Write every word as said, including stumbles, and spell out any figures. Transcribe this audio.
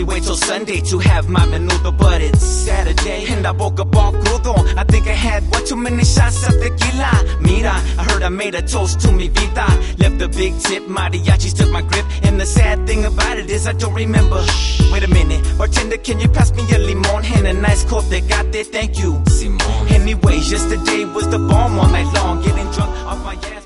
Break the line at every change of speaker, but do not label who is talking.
wait till Sunday to have my menudo, but it's Saturday and I woke up all crudo. I think I had one too many shots of tequila. Mira, I heard I made a toast to mi vida. Left a big tip, mariachis took my grip, and the sad thing about it is I don't remember. Wait a minute, bartender, can you pass me a limon and a nice cold tecate? Thank you, Simon. Anyways, yesterday was the bomb all night long, getting drunk off my ass.